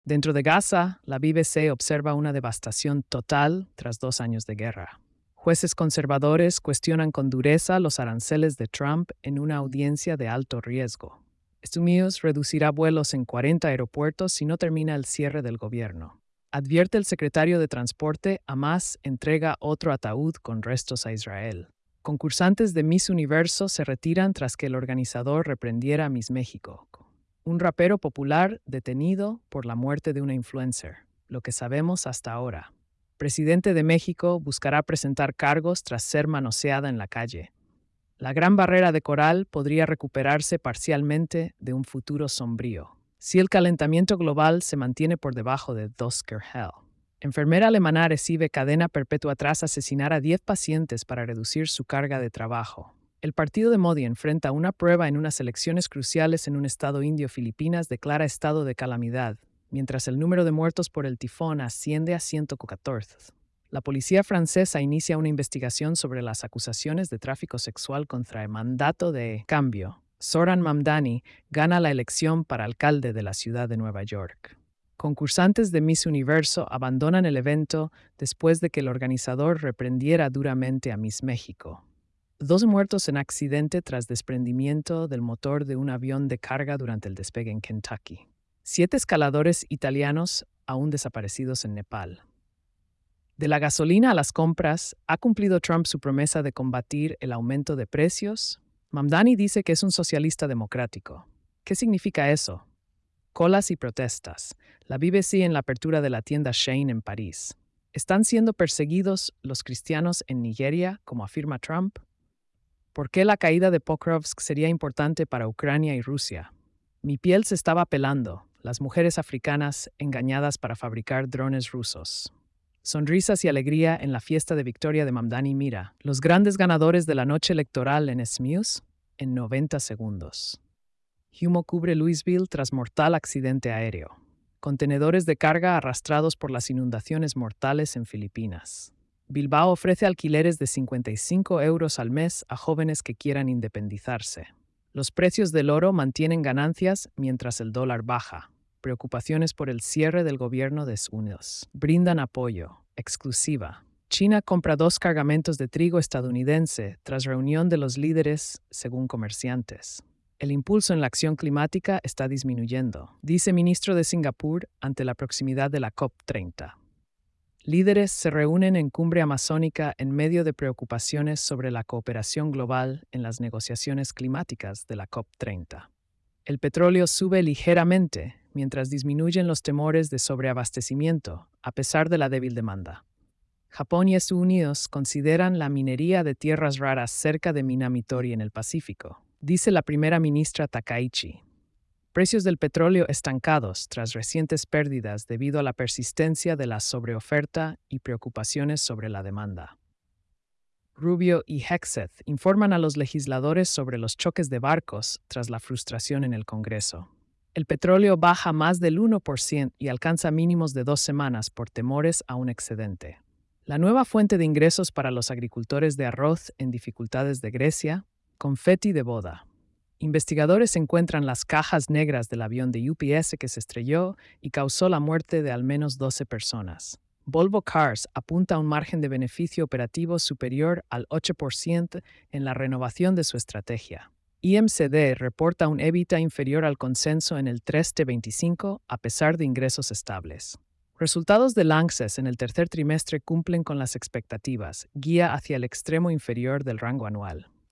Dentro de Gaza, la BBC observa una devastación total tras 2 años de guerra. Jueces conservadores cuestionan con dureza los aranceles de Trump en una audiencia de alto riesgo. Estados Unidos reducirá vuelos en 40 aeropuertos si no termina el cierre del gobierno. Advierte el secretario de Transporte, Hamas entrega otro ataúd con restos a Israel. Concursantes de Miss Universo se retiran tras que el organizador reprendiera a Miss México. Un rapero popular detenido por la muerte de una influencer, lo que sabemos hasta ahora. Presidente de México buscará presentar cargos tras ser manoseada en la calle. La Gran Barrera de Coral podría recuperarse parcialmente de un futuro sombrío, si el calentamiento global se mantiene por debajo de 2 Celsius. Enfermera alemana recibe cadena perpetua tras asesinar a 10 pacientes para reducir su carga de trabajo. El partido de Modi enfrenta una prueba en unas elecciones cruciales en un estado indio. Filipinas declara estado de calamidad, mientras el número de muertos por el tifón asciende a 114. La policía francesa inicia una investigación sobre las acusaciones de tráfico sexual contra el mandato de cambio. Zoran Mamdani gana la elección para alcalde de la ciudad de Nueva York. Concursantes de Miss Universo abandonan el evento después de que el organizador reprendiera duramente a Miss México. 2 muertos en accidente tras desprendimiento del motor de un avión de carga durante el despegue en Kentucky. 7 escaladores italianos aún desaparecidos en Nepal. De la gasolina a las compras, ¿ha cumplido Trump su promesa de combatir el aumento de precios? Mamdani dice que es un socialista democrático. ¿Qué significa eso? Colas y protestas. La BBC en la apertura de la tienda Shein en París. ¿Están siendo perseguidos los cristianos en Nigeria, como afirma Trump? ¿Por qué la caída de Pokrovsk sería importante para Ucrania y Rusia? Mi piel se estaba pelando, las mujeres africanas engañadas para fabricar drones rusos. Sonrisas y alegría en la fiesta de victoria de Mamdani Mira, los grandes ganadores de la noche electoral en Smews, en 90 segundos. Humo cubre Louisville tras mortal accidente aéreo. Contenedores de carga arrastrados por las inundaciones mortales en Filipinas. Bilbao ofrece alquileres de 55 euros al mes a jóvenes que quieran independizarse. Los precios del oro mantienen ganancias mientras el dólar baja. Preocupaciones por el cierre del gobierno de Estados Unidos. Brindan apoyo. Exclusiva. China compra 2 cargamentos de trigo estadounidense tras reunión de los líderes, según comerciantes. El impulso en la acción climática está disminuyendo, dice ministro de Singapur ante la proximidad de la COP30. Líderes se reúnen en cumbre amazónica en medio de preocupaciones sobre la cooperación global en las negociaciones climáticas de la COP30. El petróleo sube ligeramente, mientras disminuyen los temores de sobreabastecimiento, a pesar de la débil demanda. Japón y Estados Unidos consideran la minería de tierras raras cerca de Minamitori en el Pacífico, dice la primera ministra Takaichi. Precios del petróleo estancados tras recientes pérdidas debido a la persistencia de la sobreoferta y preocupaciones sobre la demanda. Rubio y Hegseth informan a los legisladores sobre los choques de barcos tras la frustración en el Congreso. El petróleo baja más del 1% y alcanza mínimos de 2 semanas por temores a un excedente. La nueva fuente de ingresos para los agricultores de arroz en dificultades de Grecia, confeti de boda. Investigadores encuentran las cajas negras del avión de UPS que se estrelló y causó la muerte de al menos 12 personas. Volvo Cars apunta a un margen de beneficio operativo superior al 8% en la renovación de su estrategia. IMCD reporta un EBITDA inferior al consenso en el 3T25 a pesar de ingresos estables. Resultados de Lanxess en el tercer trimestre cumplen con las expectativas, guía hacia el extremo inferior del rango anual.